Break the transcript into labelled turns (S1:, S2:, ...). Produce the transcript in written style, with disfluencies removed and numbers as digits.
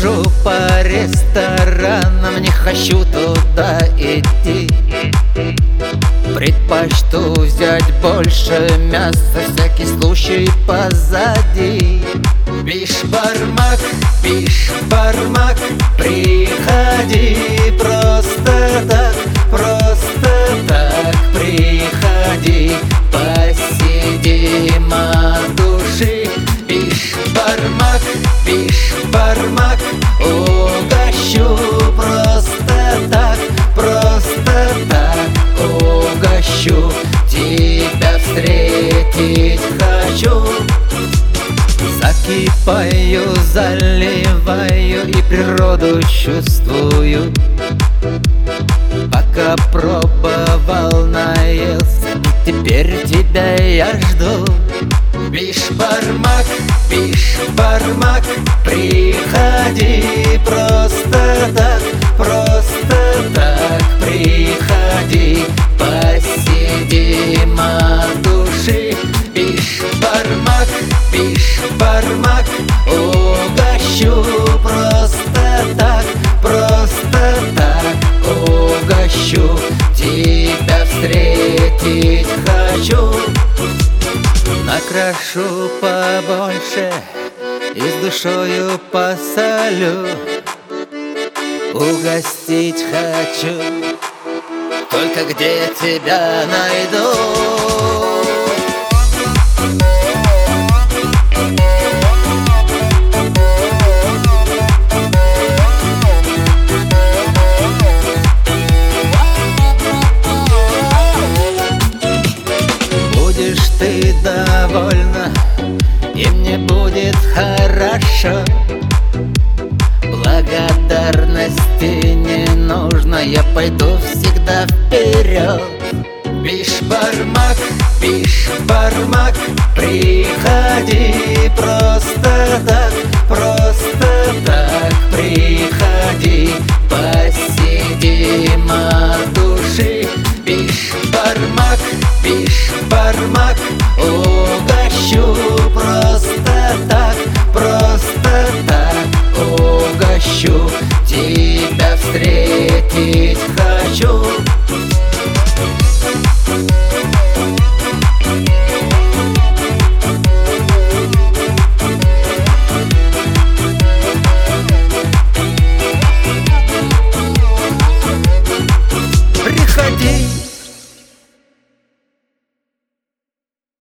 S1: хожу по ресторанам, не хочу туда идти. Предпочту взять больше мяса, всякий случай позади. Бишбармак, бишбармак, приходи просто так приходи, посидим от души. Бишбармак, бишбармак, угощу просто так угощу. Тебя встретить хочу. Закипаю, заливаю и природу чувствую. Пока пробовал, наелся, теперь тебя я жду. Бишбармак, бишбармак, приходи просто так приходи, посидим от души. Бишбармак, бишбармак, угощу просто так угощу. Тебя встретить хочу. Накрашу побольше и с душою посолю. Угостить хочу, только где я тебя найду? Будешь ты довольна, и мне будет хорошо. Благодарности не нужно, я пойду всегда вперед. Бишбармак, бишбармак, приходи просто так